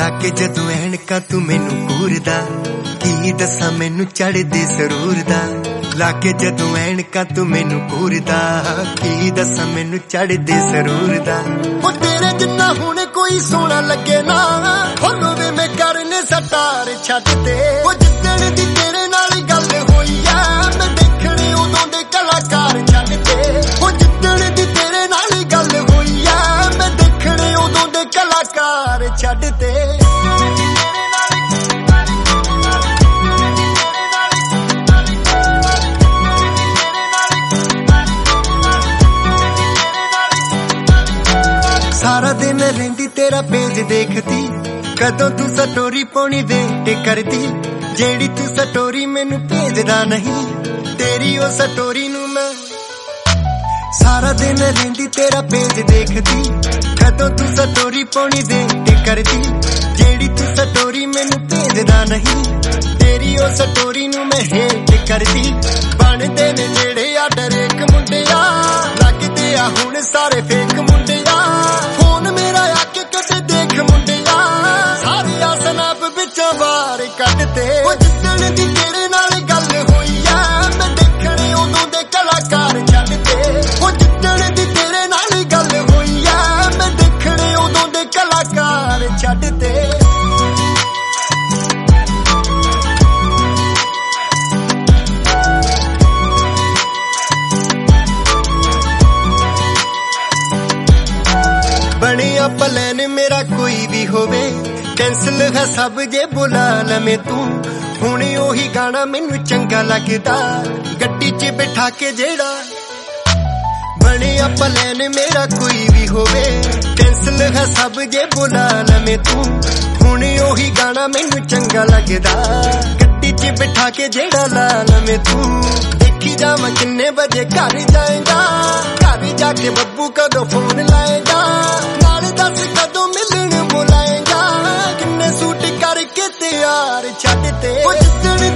लाके जदों ऐनकां तू मैनू घूरदा, की दसां मैनू चढ़दे सरूर दा। लाके जदों ऐनकां तू मैनू घूरदा, की दसां मैनू चढ़दे सरूर दा। ओ तेरे जिन्ना हुण कोई सोहना लगे ना, होवे मैं करने सटार छड्ड ते। ओ जिद्दण दी तेरे नाल गल होई आ, मैं देखणे उदों दे कलाकार छड्ड ते। ओ जिद्दण दी तेरे नाल गल होई आ, मैं देखणे उदों दे कलाकार छड्ड ते। सारा दिन रहिंदी तेरा पेज देखती, कदों तू स्टोरी पाउणी वेट करदी। जेड़ी तू स्टोरी मैनू भेजदा नहीं, तेरी ओ स्टोरी नू मैं सारा दिन रहिंदी तेरा पेज देखती, कदों तू स्टोरी पाउणी वेट करदी। जेड़ी तू स्टोरी मैनू भेजदा नहीं, तेरी ओ स्टोरी नू मैं हेट करदी। बनदे ने जेड़े आडर एक मुंडिया, लगदे आ हुण सारे फेक मुंडिया। फोन मेरा आके कदे देख मुंडिया, सारे आ स्नैप विचों बाहर कढते। ओ जिद्दण दी तेरे नाल गल होई आ, मैं देखणे उदों दे कलाकार छड्ड ते। ओ जिद्दण दी तेरे नाल गल होई आ, मैं देखणे उदों दे कलाकार छड्ड ते। बनिया प्लान मेरा कोई भी होवे, कैंसल है सब जे बुला लवे तू। हुण ओही गाना मैनू चंगा लगदा, गड्डी च बिठा के जेड़ा। बनिया प्लान मेरा कोई भी होवे, कैंसल है सब जे बुला लवे तू। हुण ओही गाना मैनू चंगा लगदा, गड्डी च बिठा के जेड़ा ला लवे तू। देखी जावां किन्ने बजे घर जाएगा, घर जाके बब्बू कदों फोन लाएगा। नाल दस कदों मिलन बुलाएगा, किन्ने सूट करके तैयार छड्ड ते। ओ जिद्दण